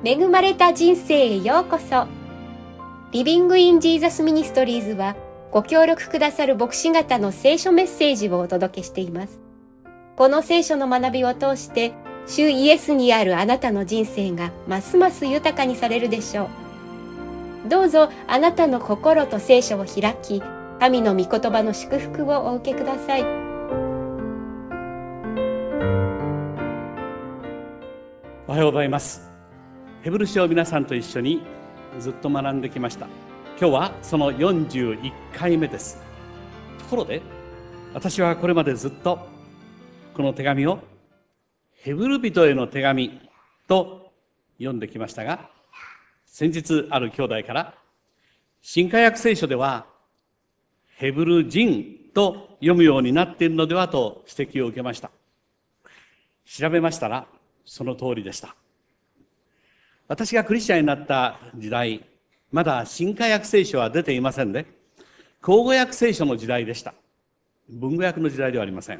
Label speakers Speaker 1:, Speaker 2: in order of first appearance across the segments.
Speaker 1: 恵まれた人生へようこそ。リビングインジーザスミニストリーズはご協力くださる牧師方の聖書メッセージをお届けしています。この聖書の学びを通して主イエスにあるあなたの人生がますます豊かにされるでしょう。どうぞあなたの心と聖書を開き、神の御言葉の祝福をお受けください。
Speaker 2: おはようございます。ヘブル書を皆さんと一緒にずっと学んできました。今日はその41回目です。ところで私はこれまでずっとこの手紙をヘブル人への手紙と読んできましたが、先日ある兄弟から新化訳聖書ではヘブル人と読むようになっているのではと指摘を受けました。調べましたらその通りでした。私がクリスチャンになった時代、まだ新化訳聖書は出ていませんで、口語訳聖書の時代でした。文語訳の時代ではありません。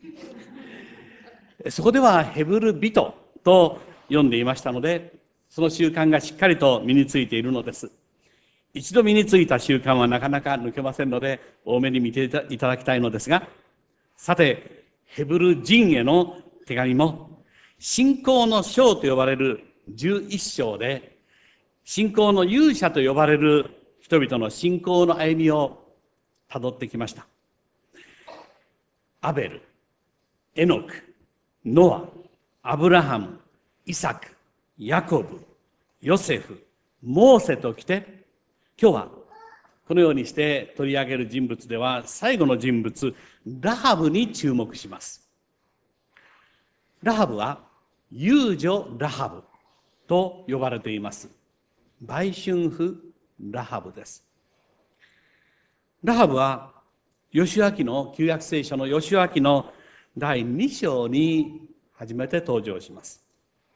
Speaker 2: そこではヘブル人と読んでいましたので、その習慣がしっかりと身についているのです。一度身についた習慣はなかなか抜けませんので、多めに見ていただきたいのですが、さて、ヘブル人への手紙も、信仰の書と呼ばれる11章で、信仰の勇者と呼ばれる人々の信仰の歩みをたどってきました。アベル、エノク、ノア、アブラハム、イサク、ヤコブ、ヨセフ、モーセときて、今日はこのようにして取り上げる人物では最後の人物、ラハブに注目します。ラハブは遊女ラハブと呼ばれています。売春婦ラハブです。ラハブはヨシュア記の旧約聖書のヨシュア記の第2章に初めて登場します。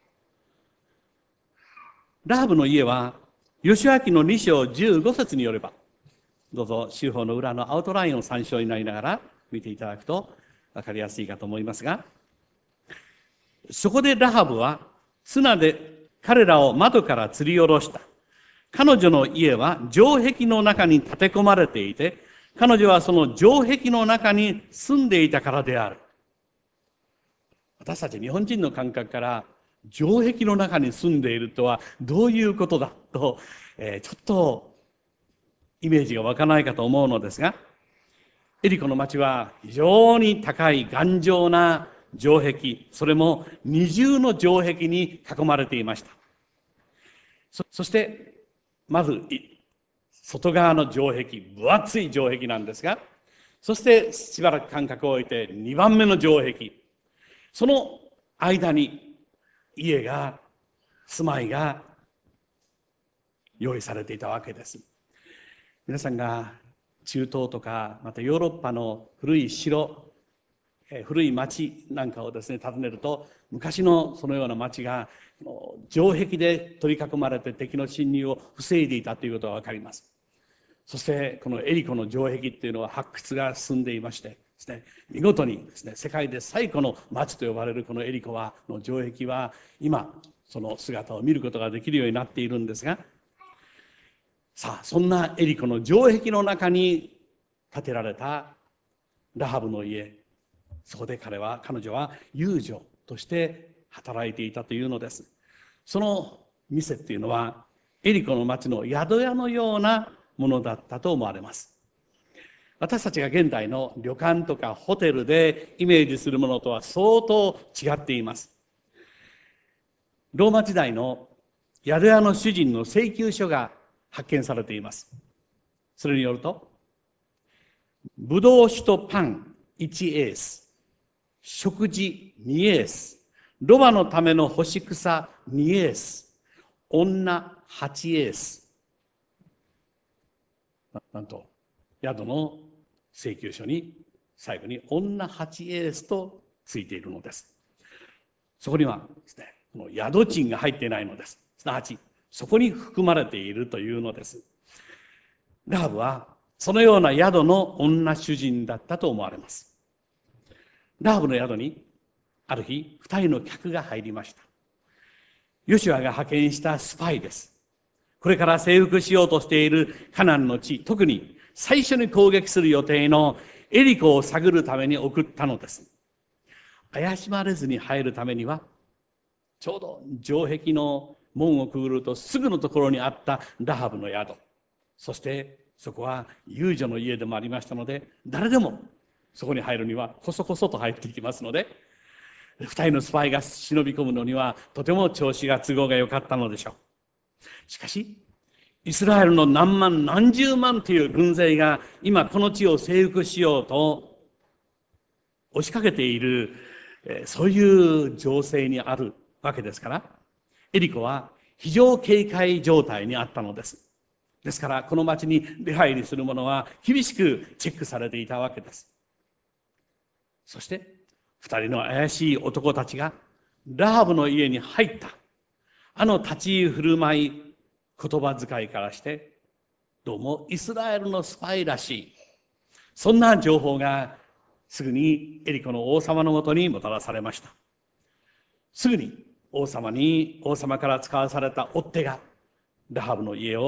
Speaker 2: ラハブの家はヨシュア記の2章15節によれば、どうぞ週報の裏のアウトラインを参照になりながら見ていただくと分かりやすいかと思いますが、そこでラハブは綱で彼らを窓から吊り下ろした。彼女の家は城壁の中に建て込まれていて、彼女はその城壁の中に住んでいたからである。私たち日本人の感覚から城壁の中に住んでいるとはどういうことだと、ちょっとイメージが湧かないかと思うのですが、エリコの町は非常に高い頑丈な城壁、それも二重の城壁に囲まれていました。そしてまず外側の城壁、分厚い城壁なんですが、そしてしばらく間隔を置いて2番目の城壁、その間に家が、住まいが用意されていたわけです。皆さんが中東とかまたヨーロッパの古い城、古い町なんかをですね訪ねると、昔のそのような町が城壁で取り囲まれて敵の侵入を防いでいたということが分かります。そしてこのエリコの城壁っていうのは発掘が進んでいましてですね、見事にですね、世界で最古の町と呼ばれるこのエリコの城壁は今その姿を見ることができるようになっているんですが、さあそんなエリコの城壁の中に建てられたラハブの家、そこで彼女は遊女として働いていたというのです。その店っていうのはエリコの町の宿屋のようなものだったと思われます。私たちが現代の旅館とかホテルでイメージするものとは相当違っています。ローマ時代の宿屋の主人の請求書が発見されています。それによると、ブドウ酒とパン1エース、食事2エース、ロバのための干し草2エース、女8エース。なんと宿の請求書に最後に女8エースとついているのです。そこにはですね、この宿賃が入っていないのです。すなわちそこに含まれているというのです。ラハブはそのような宿の女主人だったと思われます。ラハブの宿にある日2人の客が入りました。 ヨシュアが派遣したスパイです。これから征服しようとしているカナンの地、特に最初に攻撃する予定のエリコを探るために送ったのです。怪しまれずに入るためには、ちょうど城壁の門をくぐるとすぐのところにあったラハブの宿。そしてそこは遊女の家でもありましたので、誰でもそこに入るにはこそこそと入っていきますので、二人のスパイが忍び込むのにはとても調子が都合が良かったのでしょう。しかし、イスラエルの何万何十万という軍勢が今この地を征服しようと押しかけている、そういう情勢にあるわけですから、エリコは非常警戒状態にあったのです。ですからこの町に出入りする者は厳しくチェックされていたわけです。そして二人の怪しい男たちがラハブの家に入った。あの立ち居振る舞い、言葉遣いからして、どうもイスラエルのスパイらしい。そんな情報がすぐにエリコの王様のもとにもたらされました。すぐに王様から使わされた追っ手がラハブの家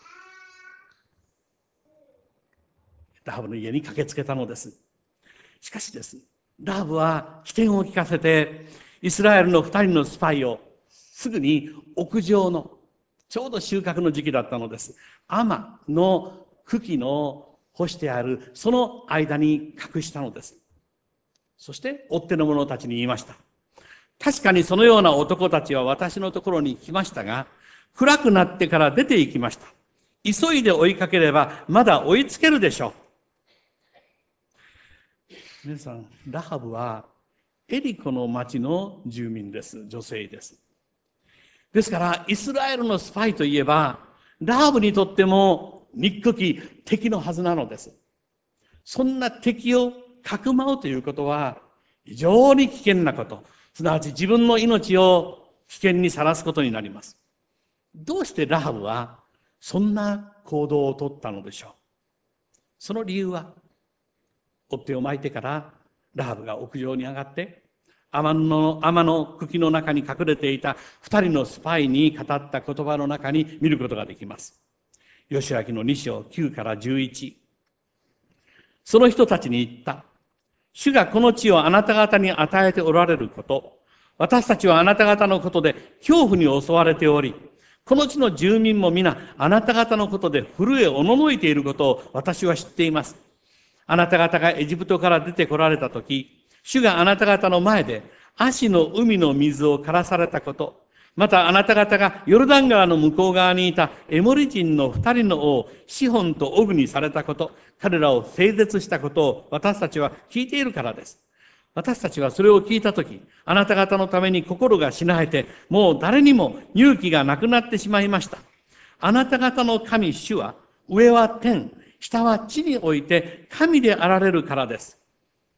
Speaker 2: に駆けつけたのです。しかしです、ラハブは機転を利かせてイスラエルの二人のスパイをすぐに屋上のちょうど収穫の時期だったのです。アマの茎の干してあるその間に隠したのです。そして追っ手の者たちに言いました。確かにそのような男たちは私のところに来ましたが、暗くなってから出て行きました。急いで追いかければまだ追いつけるでしょう。皆さん、ラハブはエリコの町の住民です。女性です。ですから、イスラエルのスパイといえば、ラハブにとっても憎き敵のはずなのです。そんな敵をかくまうということは、非常に危険なこと。すなわち自分の命を危険にさらすことになります。どうしてラハブはそんな行動をとったのでしょう。その理由は、追っ手を巻いてからラハブが屋上に上がって、天の茎の中に隠れていた二人のスパイに語った言葉の中に見ることができます。ヨシュア記の2章9から11。その人たちに言った。主がこの地をあなた方に与えておられること、私たちはあなた方のことで恐怖に襲われており、この地の住民も皆あなた方のことで震えおののいていることを私は知っています。あなた方がエジプトから出てこられたとき、主があなた方の前で葦の海の水を枯らされたこと、またあなた方がヨルダン川の向こう側にいたエモリ人の二人の王、シホンとオグにされたこと、彼らを整絶したことを私たちは聞いているからです。私たちはそれを聞いたとき、あなた方のために心がしなえて、もう誰にも勇気がなくなってしまいました。あなた方の神主は、上は天、下は地において神であられるからです。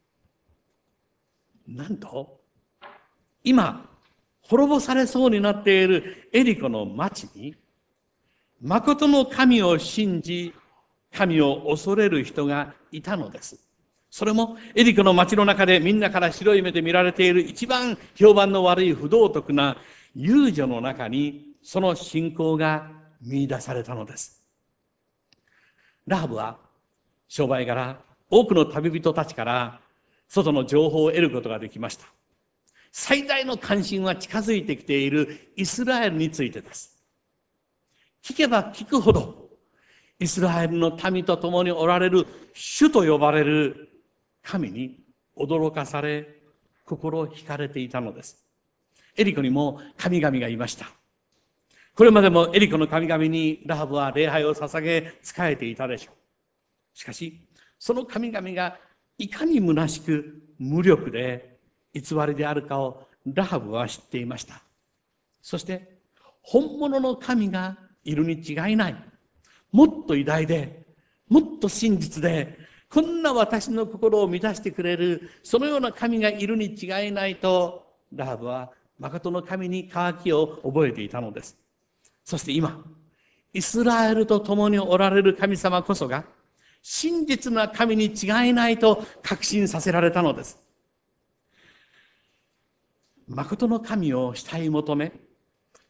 Speaker 2: なんと、今、滅ぼされそうになっているエリコの町に、誠の神を信じ、神を恐れる人がいたのです。それもエリコの町の中でみんなから白い目で見られている一番評判の悪い不道徳な遊女の中にその信仰が見出されたのです。ラハブは商売柄多くの旅人たちから外の情報を得ることができました。最大の関心は近づいてきているイスラエルについてです。聞けば聞くほどイスラエルの民と共におられる主と呼ばれる神に驚かされ、心惹かれていたのです。エリコにも神々がいました。これまでもエリコの神々にラハブは礼拝を捧げ仕えていたでしょう。しかし、その神々がいかに虚しく無力で偽りであるかをラハブは知っていました。そして、本物の神がいるに違いない。もっと偉大で、もっと真実で、こんな私の心を満たしてくれる、そのような神がいるに違いないと、ラハブは誠の神に渇きを覚えていたのです。そして今、イスラエルと共におられる神様こそが、真実な神に違いないと確信させられたのです。誠の神を慕い求め、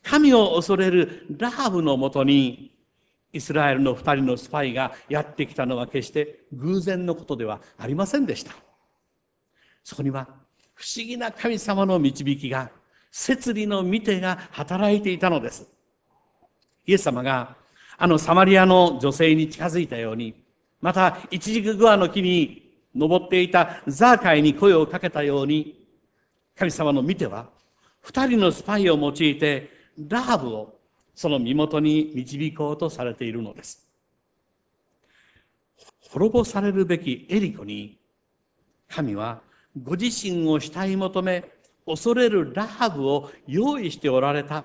Speaker 2: 神を恐れるラハブのもとに、イスラエルの2人のスパイがやってきたのは決して偶然のことではありませんでした。そこには不思議な神様の導きが、摂理の御手が働いていたのです。イエス様があのサマリアの女性に近づいたように、またイチジクグアの木に登っていたザーカイに声をかけたように、神様の御手は2人のスパイを用いてラハブをその身元に導こうとされているのです。滅ぼされるべきエリコに、神はご自身を慕い求め恐れるラハブを用意しておられた。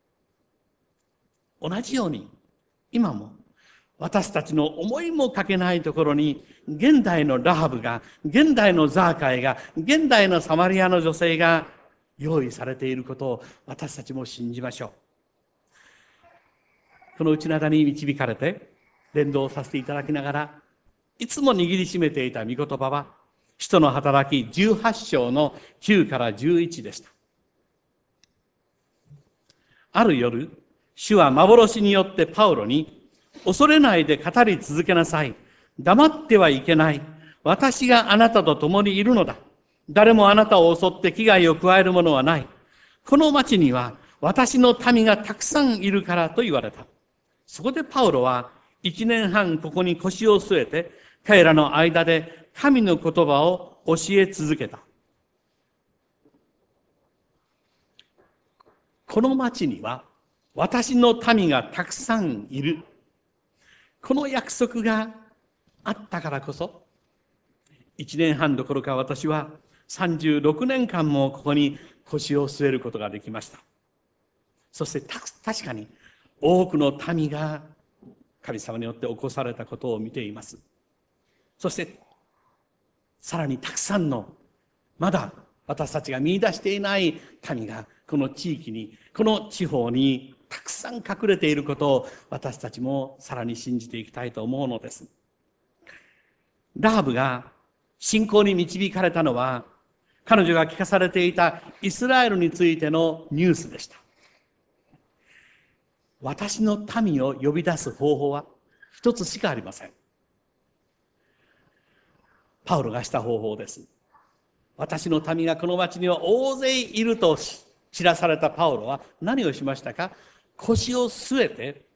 Speaker 2: 同じように今も私たちの思いもかけないところに、現代のラハブが、現代のザーカイが、現代のサマリアの女性が用意されていることを私たちも信じましょう。この内灘に導かれて伝道させていただきながら、いつも握りしめていた御言葉は、使徒の働き18章の9から11でした。ある夜、主は幻によってパウロに、恐れないで語り続けなさい。黙ってはいけない。私があなたと共にいるのだ。誰もあなたを襲って危害を加えるものはない。この町には私の民がたくさんいるからと言われた。そこでパウロは1年半ここに腰を据えて、彼らの間で神の言葉を教え続けた。この町には私の民がたくさんいる。この約束があったからこそ、1年半どころか私は36年間もここに腰を据えることができました。そして確かに多くの民が神様によって起こされたことを見ています。そしてさらにたくさんのまだ私たちが見出していない民がこの地域に、この地方にたくさん隠れていることを私たちもさらに信じていきたいと思うのです。ラハブが信仰に導かれたのは、彼女が聞かされていたイスラエルについてのニュースでした。私の民を呼び出す方法は一つしかありません。パウロがした方法です。私の民がこの町には大勢いると知らされたパウロは何をしましたか？腰を据えて、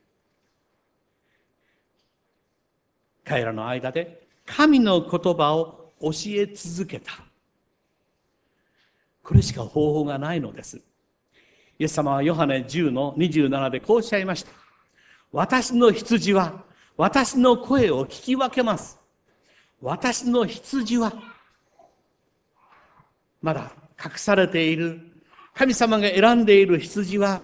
Speaker 2: 彼らの間で神の言葉を教え続けた。これしか方法がないのです。イエス様はヨハネ10の27でこうおっしゃいました。私の羊は私の声を聞き分けます。私の羊はまだ隠されている、神様が選んでいる羊は、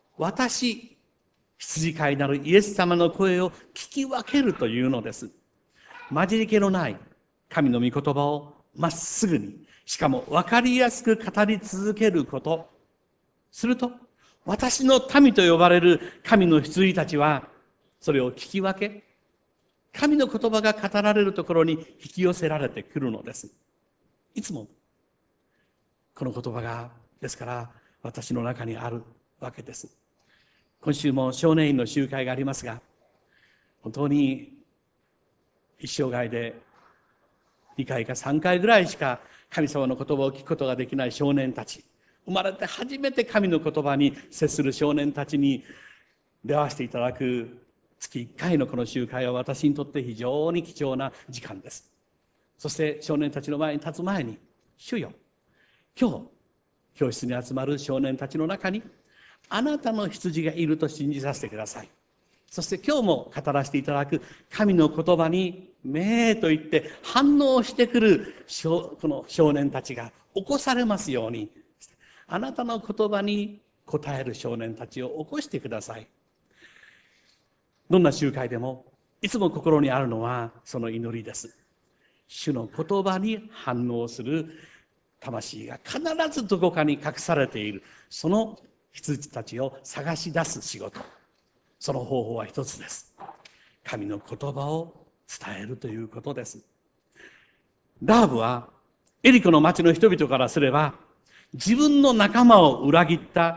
Speaker 2: 羊飼いなるイエス様の声を聞き分けるというのです。混じり気のない神の御言葉をまっすぐに、しかも分かりやすく語り続けること。すると、私の民と呼ばれる神の羊たちは、それを聞き分け、神の言葉が語られるところに引き寄せられてくるのです。いつも、この言葉が、ですから、私の中にあるわけです。今週も少年院の集会がありますが、本当に一生涯で2回か3回ぐらいしか神様の言葉を聞くことができない少年たち、生まれて初めて神の言葉に接する少年たちに出会わせていただく月1回のこの集会は私にとって非常に貴重な時間です。そして少年たちの前に立つ前に、主よ、今日教室に集まる少年たちの中にあなたの羊がいると信じさせてください。そして今日も語らせていただく神の言葉にめーと言って反応してくるこの少年たちが起こされますように、あなたの言葉に応える少年たちを起こしてください。どんな集会でもいつも心にあるのはその祈りです。主の言葉に反応する魂が必ずどこかに隠されている、その羊たちを探し出す仕事。その方法は一つです。神の言葉を伝えるということです。ラハブはエリコの町の人々からすれば、自分の仲間を裏切った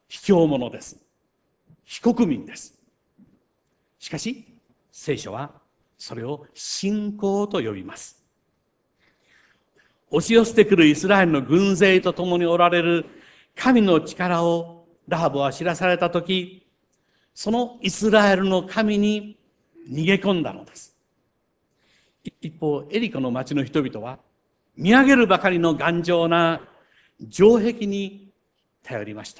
Speaker 2: 卑怯者です。非国民です。しかし、聖書はそれを信仰と呼びます。押し寄せてくるイスラエルの軍勢と共におられる神の力をラハブは知らされたとき、そのイスラエルの神に逃げ込んだのです。一方、エリコの町の人々は、見上げるばかりの頑丈な城壁に頼りました。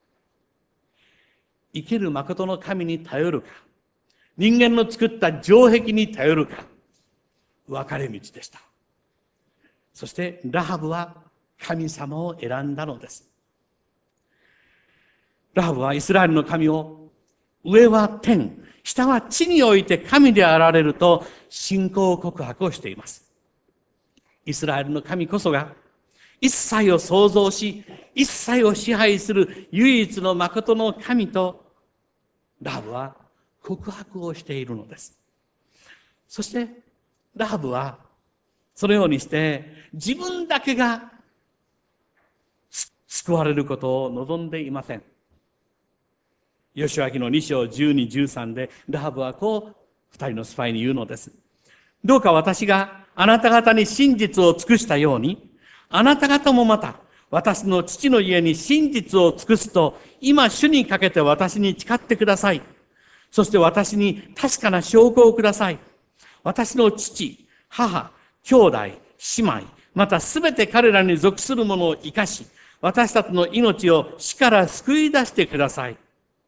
Speaker 2: 生ける誠の神に頼るか、人間の作った城壁に頼るか、分かれ道でした。そしてラハブは神様を選んだのです。ラハブはイスラエルの神を上は天、下は地において神であられると信仰告白をしています。イスラエルの神こそが一切を創造し、一切を支配する唯一の誠の神とラハブは告白をしているのです。そしてラハブはそのようにして自分だけが救われることを望んでいません。ヨシュア記の2章12、13でラハブはこう二人のスパイに言うのです。どうか私があなた方に真実を尽くしたように、あなた方もまた私の父の家に真実を尽くすと、今主にかけて私に誓ってください。そして私に確かな証拠をください。私の父、母、兄弟、姉妹、またすべて彼らに属するものを生かし、私たちの命を死から救い出してください。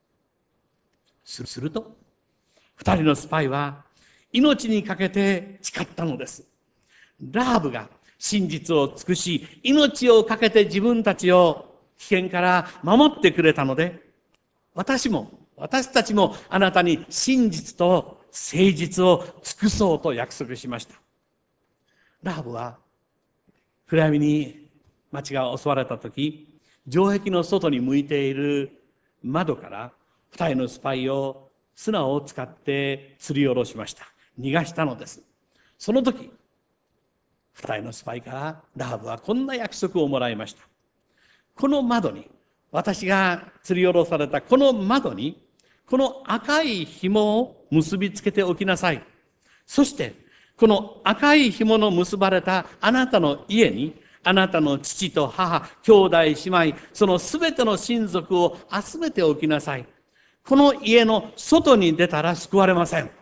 Speaker 2: すると、二人のスパイは命にかけて誓ったのです。ラハブが真実を尽くし、命をかけて自分たちを危険から守ってくれたので、私たちもあなたに真実と誠実を尽くそうと約束しました。ラハブは暗闇に町が襲われたとき、城壁の外に向いている窓から二人のスパイを砂を使って吊り下ろしました。逃がしたのです。その時、二人のスパイからラハブはこんな約束をもらいました。この窓に、私が吊り下ろされたこの窓に、この赤い紐を結びつけておきなさい。そして、この赤い紐の結ばれたあなたの家に、あなたの父と母、兄弟、姉妹、そのすべての親族を集めておきなさい。この家の外に出たら救われません。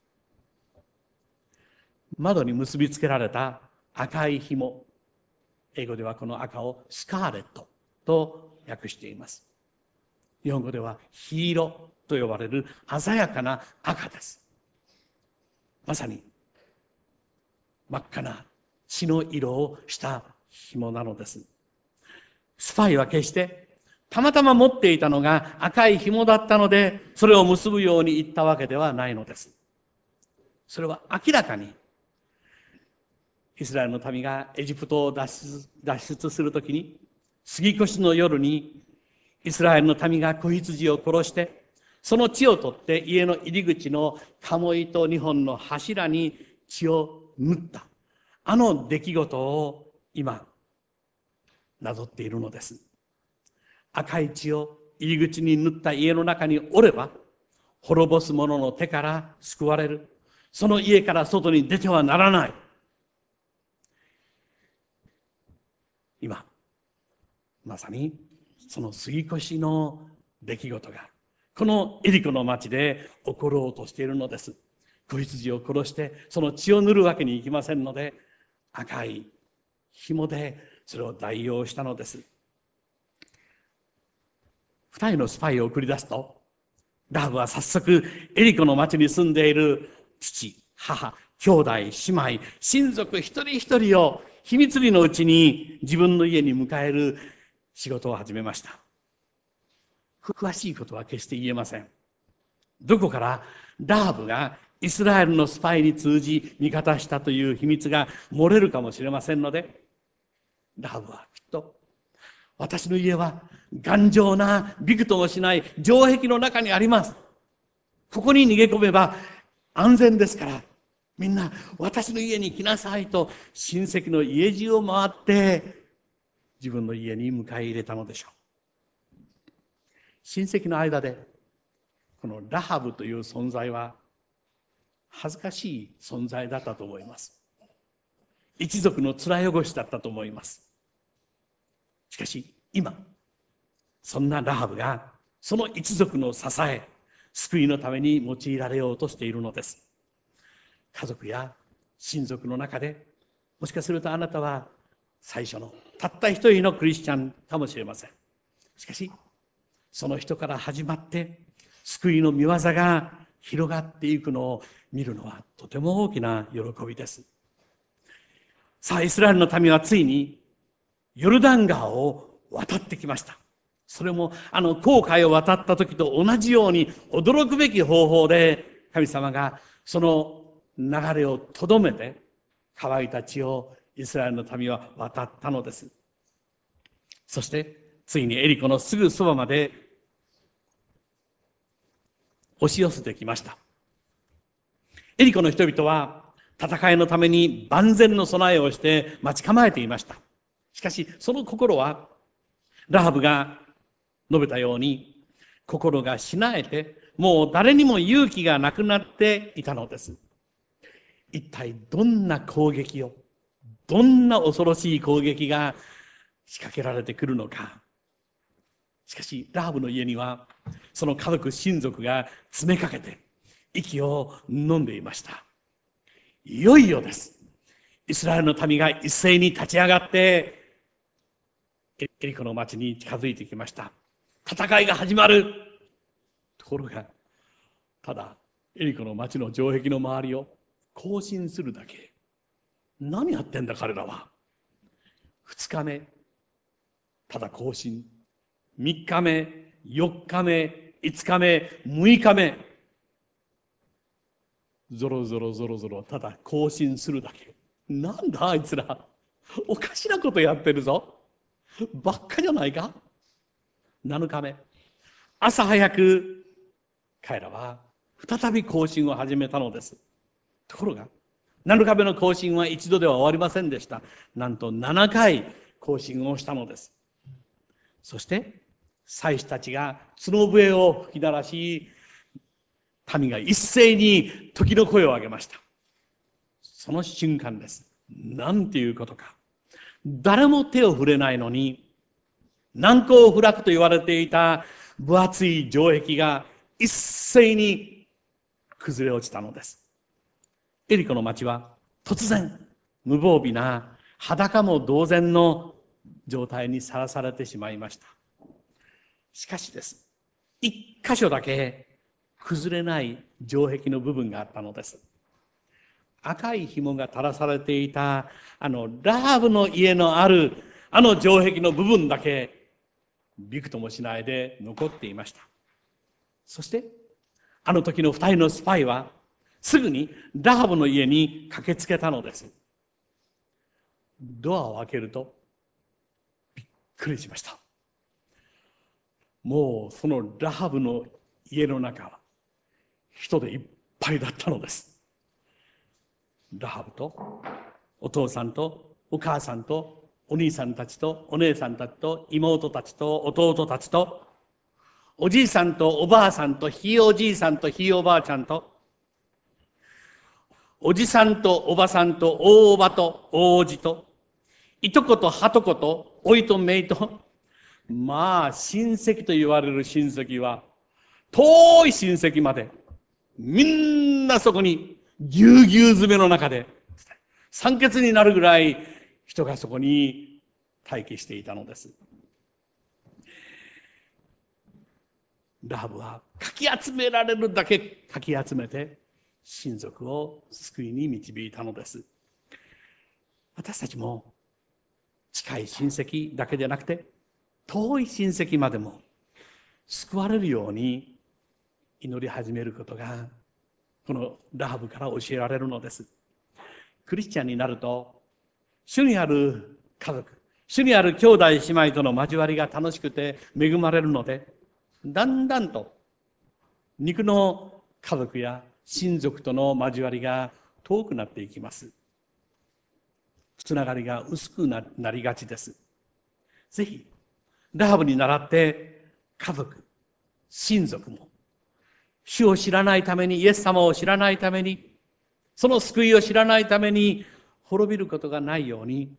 Speaker 2: 窓に結びつけられた赤い紐。英語ではこの赤をスカーレットと訳しています。日本語では黄色と呼ばれる鮮やかな赤です。まさに真っ赤な血の色をした紐なのです。スパイは決してたまたま持っていたのが赤い紐だったので、それを結ぶように言ったわけではないのです。それは明らかにイスラエルの民がエジプトを脱出するときに、杉越の夜にイスラエルの民が子羊を殺して、その血を取って家の入り口の鴨居と2本の柱に血を塗った。あの出来事を今、なぞっているのです。赤い血を入り口に塗った家の中におれば、滅ぼす者の手から救われる。その家から外に出てはならない。今、まさにその杉越の出来事が、このエリコの町で起ころうとしているのです。子羊を殺して、その血を塗るわけにいきませんので、赤い紐でそれを代用したのです。二人のスパイを送り出すと、ラハブは早速エリコの町に住んでいる父、母、兄弟、姉妹、親族一人一人を秘密裏のうちに自分の家に迎える仕事を始めました。詳しいことは決して言えません。どこからラハブがイスラエルのスパイに通じ味方したという秘密が漏れるかもしれませんので、ラハブはきっと、私の家は頑丈なびくともしない城壁の中にあります。ここに逃げ込めば安全ですから、みんな私の家に来なさいと親戚の家中を回って自分の家に迎え入れたのでしょう。 親戚の間でこのラハブという存在は恥ずかしい存在だったと思います。一族の面汚しだったと思います。しかし今、そんなラハブがその一族の支え、救いのために用いられようとしているのです。家族や親族の中で、もしかするとあなたは最初のたった一人のクリスチャンかもしれません。しかしその人から始まって救いの御業が広がっていくのを見るのはとても大きな喜びです。さあ、イスラエルの民はついにヨルダン川を渡ってきました。それも紅海を渡った時と同じように驚くべき方法で神様がその流れをとどめて乾いた地をイスラエルの民は渡ったのです。そしてついにエリコのすぐそばまで押し寄せてきました。エリコの人々は戦いのために万全の備えをして待ち構えていました。しかしその心はラハブが述べたように心がしなえてもう誰にも勇気がなくなっていたのです。一体どんな攻撃を、どんな恐ろしい攻撃が仕掛けられてくるのか。しかしラハブの家にはその家族親族が詰めかけて息を飲んでいました。いよいよです。イスラエルの民が一斉に立ち上がってエリコの町に近づいてきました。戦いが始まる。ところがただエリコの町の城壁の周りを行進するだけ。何やってんだ彼らは。2日目ただ行進、3日目、4日目、5日目、6日目、ぞろぞろぞろぞろただ行進するだけ。なんだあいつら、おかしなことやってるぞ。ばっかじゃないか。7日目、朝早く彼らは再び行進を始めたのです。ところが7日目の行進は一度では終わりませんでした。なんと7回行進をしたのです。そして祭司たちが角笛を吹き鳴らし、民が一斉に時の声を上げました。その瞬間です。なんていうことか。誰も手を触れないのに、難攻不落と言われていた分厚い城壁が一斉に崩れ落ちたのです。エリコの町は突然無防備な裸も同然の状態にさらされてしまいました。しかしです、一箇所だけ崩れない城壁の部分があったのです。赤い紐が垂らされていたラハブの家のある城壁の部分だけびくともしないで残っていました。そして時の2人のスパイはすぐにラハブの家に駆けつけたのです。ドアを開けるとびっくりしました。もうそのラハブの家の中は人でいっぱいだったのです。ラハブとお父さんとお母さんとお兄さんたちとお姉さんたちと妹たちと弟たちとおじいさんとおばあさんとひいおじいさんとひいおばあちゃんとおじさんとおばさんと大おばと大おじといとことはとことおいとめいと、まあ親戚と言われる親戚は遠い親戚までみんなそこにぎゅうぎゅう詰めの中で酸欠になるぐらい人がそこに待機していたのです。ラハブはかき集められるだけかき集めて親族を救いに導いたのです。私たちも近い親戚だけでなくて遠い親戚までも救われるように祈り始めることがこのラハブから教えられるのです。クリスチャンになると主にある家族、主にある兄弟姉妹との交わりが楽しくて恵まれるので、だんだんと肉の家族や親族との交わりが遠くなっていきます。つながりが薄くなりがちです。ぜひラハブに倣って家族、 親族も、主を知らないために、イエス様を知らないために、その救いを知らないために滅びることがないように、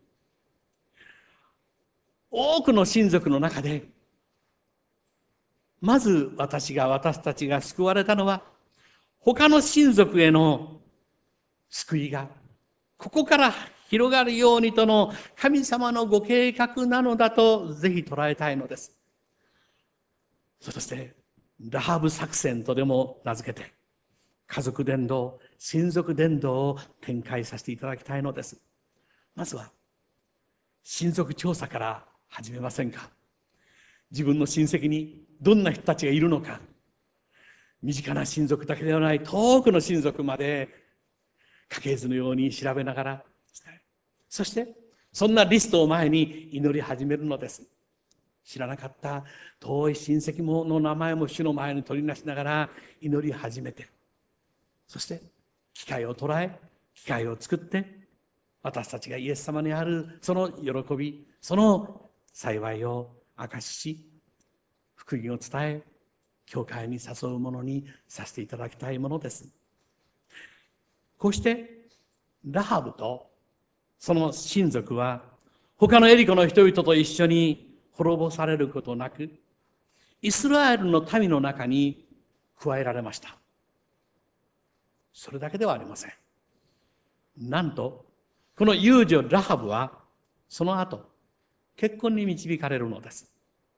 Speaker 2: 多くの親族の中で、まず私たちが救われたのは、他の親族への救いが、ここから広がるようにとの神様のご計画なのだと、ぜひ捉えたいのです。そして、ラハブ作戦とでも名付けて、家族伝道、親族伝道を展開させていただきたいのです。まずは、親族調査から始めませんか。自分の親戚にどんな人たちがいるのか、身近な親族だけではない遠くの親族まで家系図のように調べながら、そしてそんなリストを前に祈り始めるのです。知らなかった遠い親戚もの名前も主の前に取り出しながら祈り始めて、そして機会を捉え、機会を作って、私たちがイエス様にあるその喜び、その幸いを証しし、福音を伝え、教会に誘うものにさせていただきたいものです。こうしてラハブとその親族は他のエリコの人々と一緒に滅ぼされることなく、イスラエルの民の中に加えられました。それだけではありません。なんとこの遊女ラハブはその後結婚に導かれるのです。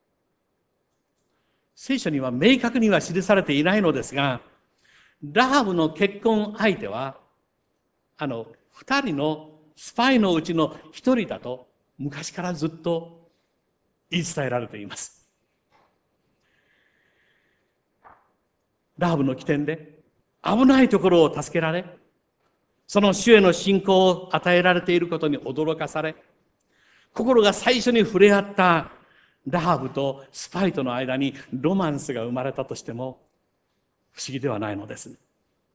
Speaker 2: 聖書には明確には記されていないのですが、ラハブの結婚相手は二人のスパイのうちの一人だと昔からずっと言い伝えられています。ラハブの起点で危ないところを助けられ、その主への信仰を与えられていることに驚かされ、心が最初に触れ合ったラハブとスパイとの間にロマンスが生まれたとしても不思議ではないのです。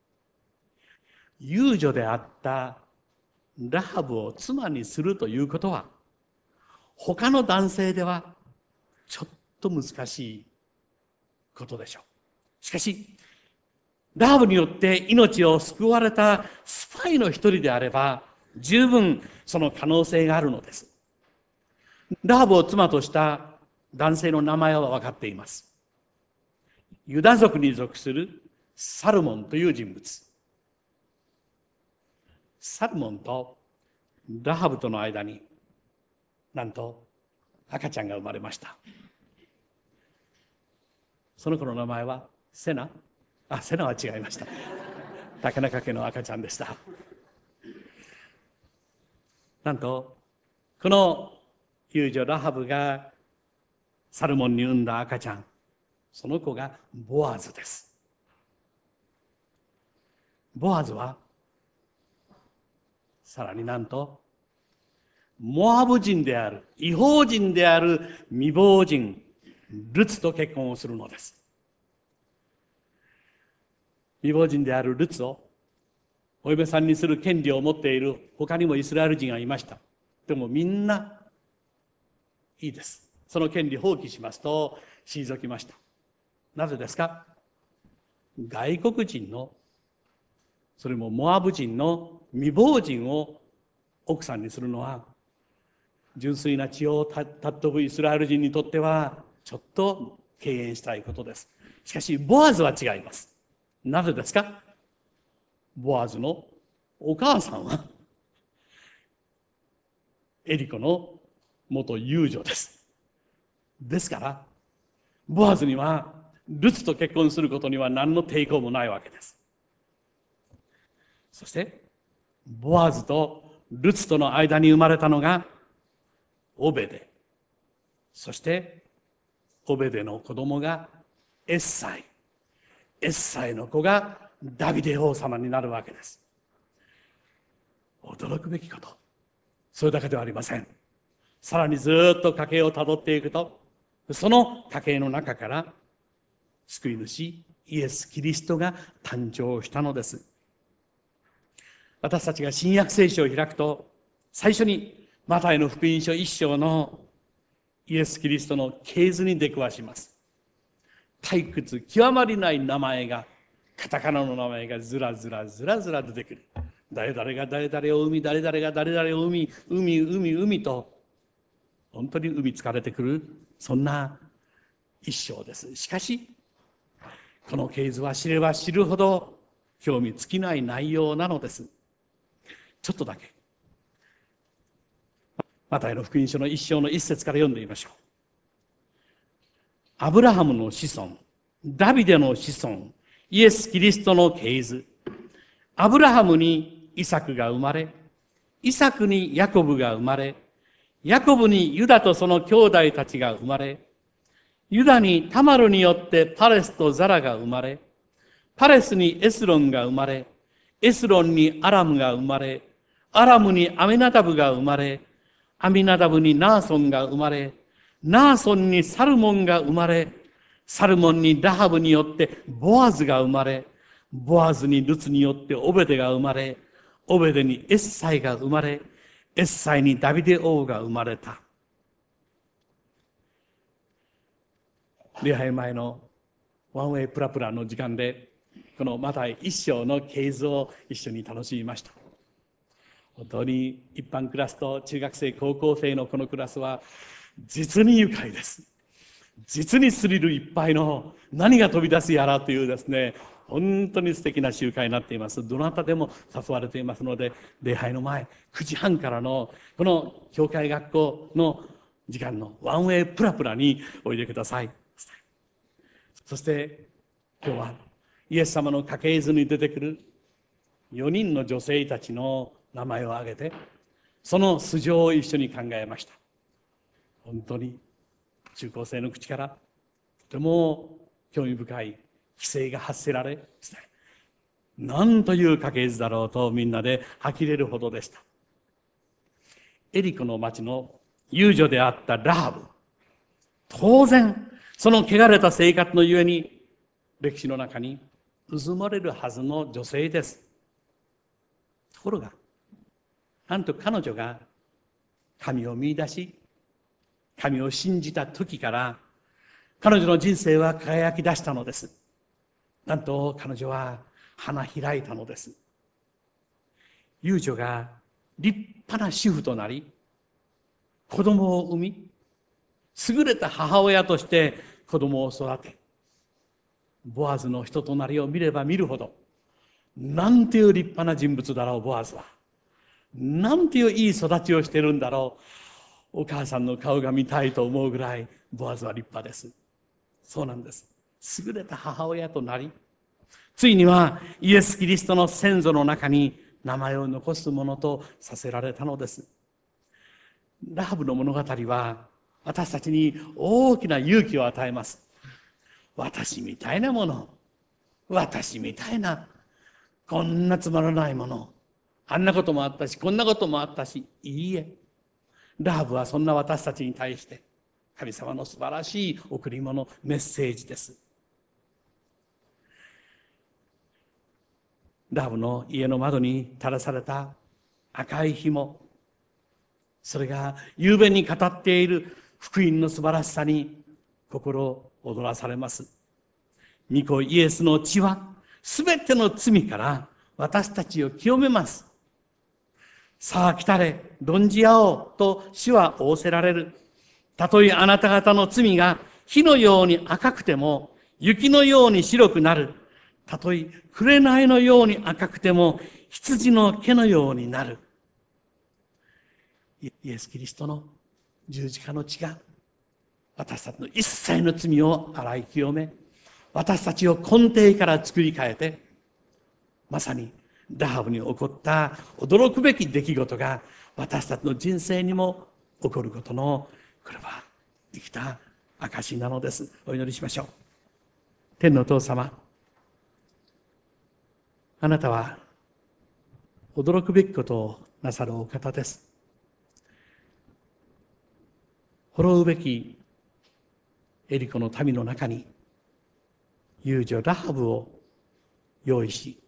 Speaker 2: 遊女であったラハブを妻にするということは、他の男性ではちょっと難しいことでしょう。しかし、ラハブによって命を救われたスパイの一人であれば、十分その可能性があるのです。ラハブを妻とした男性の名前は分かっています。ユダ族に属するサルモンという人物。サルモンとラハブとの間になんと赤ちゃんが生まれました。その子の名前はセナ。セナは違いました。竹中家の赤ちゃんでした。なんとこの遊女ラハブがサルモンに産んだ赤ちゃん、その子がボアズです。ボアズはさらになんとモアブ人である、異邦人である未亡人ルツと結婚をするのです。未亡人であるルツをお嫁さんにする権利を持っている他にもイスラエル人がいました。でもみんないいです。その権利放棄しますと退きました。なぜですか？外国人の、それもモアブ人の未亡人を奥さんにするのは、純粋な血を尊ぶイスラエル人にとってはちょっと敬遠したいことです。しかしボアズは違います。なぜですか？ボアズのお母さんはエリコの元遊女です。ですからボアズにはルツと結婚することには何の抵抗もないわけです。そしてボアズとルツとの間に生まれたのがオベデ、そしてオベデの子供がエッサイ、エッサイの子がダビデ王様になるわけです。驚くべきこと、それだけではありません。さらにずっと家系をたどっていくと、その家系の中から救い主イエス・キリストが誕生したのです。私たちが新約聖書を開くと、最初にマタイの福音書1章のイエス・キリストの系図に出くわします。 退屈極まりない名前が、カタカナの名前がずらずらずらずら出てくる。誰々が誰々を生み、誰々が誰々を生み、海と、本当に海疲れてくる、そんな一生です。しかし、この系図は知れば知るほど興味尽きない内容なのです。ちょっとだけ。マタイの福音書の一章の一節から読んでみましょう。アブラハムの子孫、ダビデの子孫、イエス・キリストの系図。アブラハムにイサクが生まれ、イサクにヤコブが生まれ、ヤコブにユダとその兄弟たちが生まれ、ユダにタマルによってパレスとザラが生まれ、パレスにエスロンが生まれ、エスロンにアラムが生まれ、アラムにアミナダブが生まれ、アミナダブにナーソンが生まれ、ナーソンにサルモンが生まれ、サルモンにラハブによってボアズが生まれ、ボアズにルツによってオベデが生まれ、オベデにエッサイが生まれ、エッサイにダビデ王が生まれた。礼拝前のワンウェイプラプラの時間で、このマタイ一章の系図を一緒に楽しみました。本当に一般クラスと中学生、高校生のこのクラスは実に愉快です。実にスリルいっぱいの何が飛び出すやらというですね、本当に素敵な集会になっています。どなたでも誘われていますので、礼拝の前9時半からのこの教会学校の時間のワンウェイプラプラにおいでください。そして今日はイエス様の家系図に出てくる4人の女性たちの名前を挙げて、その素性を一緒に考えました。本当に中高生の口からとても興味深い規制が発せられ、何という家系図だろうとみんなで呆れるほどでした。エリコの町の遊女であったラハブ、当然その汚れた生活のゆえに歴史の中にうずもれるはずの女性です。ところがなんと彼女が神を見出し、神を信じた時から彼女の人生は輝き出したのです。なんと彼女は花開いたのです。遊女が立派な主婦となり、子供を産み、優れた母親として子供を育て、ボアズの人となりを見れば見るほど、なんていう立派な人物だろうボアズは。なんていういい育ちをしてるんだろう。お母さんの顔が見たいと思うぐらいボアズは立派です。そうなんです。優れた母親となり、ついにはイエス・キリストの先祖の中に名前を残すものとさせられたのです。ラハブの物語は私たちに大きな勇気を与えます。私みたいなもの、私みたいな、こんなつまらないもの、あんなこともあったし、こんなこともあったし、いいえ。ラハブはそんな私たちに対して、神様の素晴らしい贈り物、メッセージです。ラハブの家の窓に垂らされた赤い紐、それが雄弁に語っている福音の素晴らしさに心躍らされます。御子イエスの血はすべての罪から私たちを清めます。さあ来たれ、論じ合おうと主は仰せられる。たとえあなた方の罪が火のように赤くても雪のように白くなる。たとえ紅のように赤くても羊の毛のようになる。イエス・キリストの十字架の血が私たちの一切の罪を洗い清め、私たちを根底から作り変えて、まさにラハブに起こった驚くべき出来事が私たちの人生にも起こることの、これは生きた証なのです。お祈りしましょう。天のお父様、あなたは驚くべきことをなさるお方です。滅うべきエリコの民の中に遊女ラハブを用意し、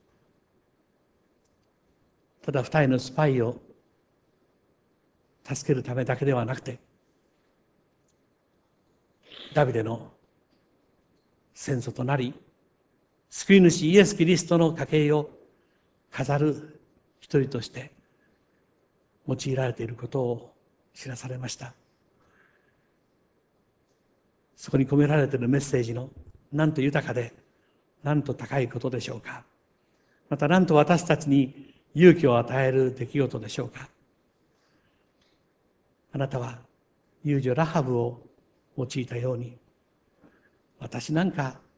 Speaker 2: ただ二人のスパイを助けるためだけではなくて、ダビデの先祖となり、救い主イエス・キリストの家系を飾る一人として用いられていることを知らされました。そこに込められているメッセージのなんと豊かで、なんと高いことでしょうか。またなんと私たちに勇気を与える出来事でしょうか。あなたは遊女ラハブを用いたように、私だ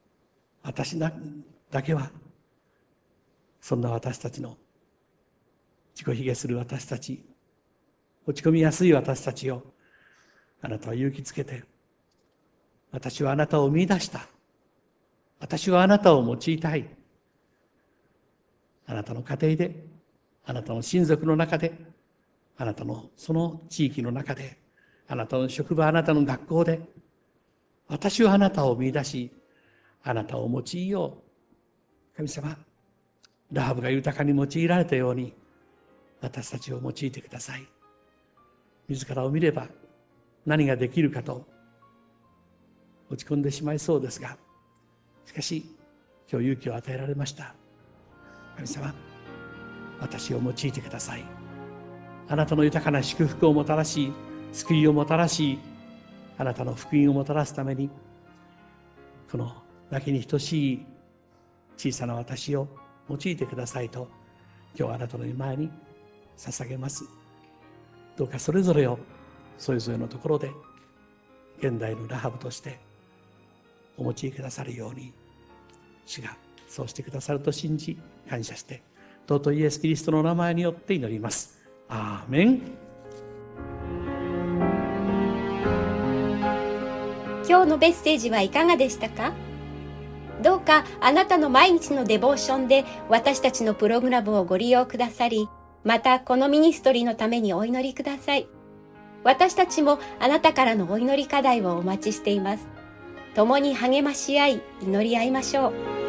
Speaker 2: けは、そんな私たちの自己卑下する私たち、落ち込みやすい私たちをあなたは勇気づけて、私はあなたを見出した。私はあなたを用いたい。あなたの家庭で、あなたの親族の中で、あなたのその地域の中で、あなたの職場、あなたの学校で、私はあなたを見出し、あなたを用いよう。神様、ラハブが豊かに用いられたように、私たちを用いてください。自らを見れば何ができるかと落ち込んでしまいそうですが、しかし今日勇気を与えられました。神様、私を用いてください。あなたの豊かな祝福をもたらし、救いをもたらし、あなたの福音をもたらすために、この泣きに等しい小さな私を用いてくださいと、今日はあなたの前に捧げます。どうかそれぞれをそれぞれのところで現代のラハブとしてお持ちくださるように、主がそうしてくださると信じ感謝して、尊いイエス・キリストの名前によって祈ります。アーメン。
Speaker 1: 今日のメッセージはいかがでしたか？どうかあなたの毎日のデボーションで私たちのプログラムをご利用くださり、またこのミニストリーのためにお祈りください。私たちもあなたからのお祈り課題をお待ちしています。共に励まし合い、祈り合いましょう。